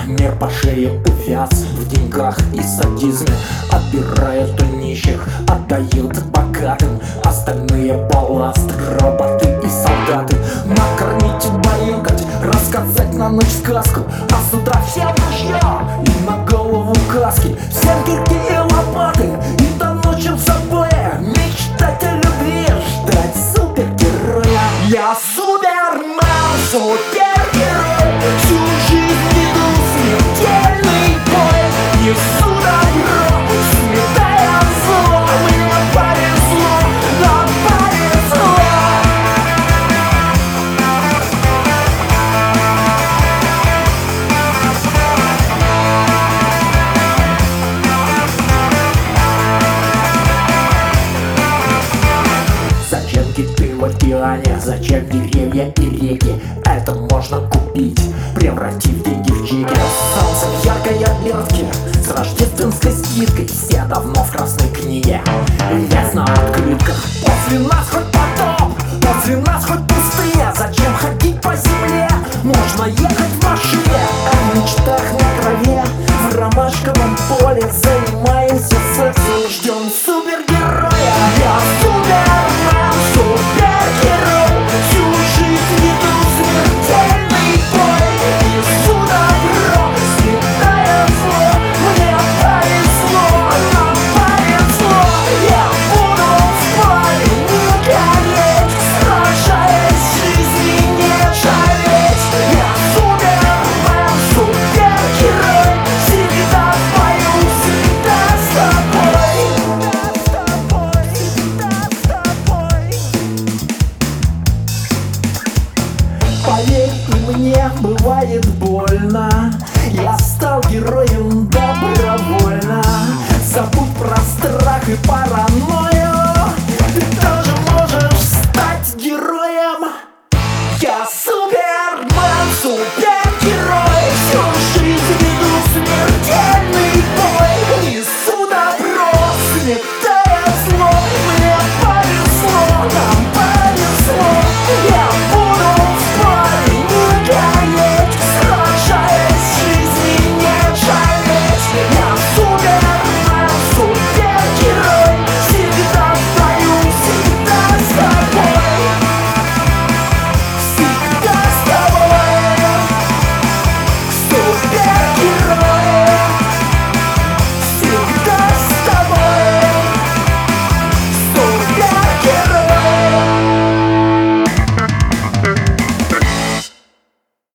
Мир по шее увяз в деньгах и садизме. Отбирает у нищих, отдают богатым. Остальные балласт, роботы и солдаты. Накормить и баюкать, рассказать на ночь сказку. А с утра все в ружья и на голову каски. Всем кирки и лопаты, и до ночи в забое. Мечтать о любви, ждать супергероя. Я Супермен, супергерой. Всю жизнь веду смертельный бой. Несу добро, сметая зло. Мне повезло, нам повезло. Зачем киты в океане? Зачем деревья и реки? Это можно купить, превратив деньги в чеки. Солнце в яркой обертке с рождественской скидкой. Все давно в красной книге, есть на открытках. После нас хоть потоп, после нас хоть пустыня. Зачем ходить по земле? Можно ехать в машине. О мечтах на траве, в ромашковом поле. Занимаемся сексом, ждем супергероя. Я Супермен, супергерой. Всю жизнь веду смертельный бой. Несу добро, сметая зло. Мне повезло, нам повезло. Я буду в поле не гореть, сражаясь жизни не жалеть. Я Супермен, супергерой. Всегда в бою, всегда с тобой. Поверь, и мне бывает больно. Я стал героем добровольно. Забудь про страх и паранойю.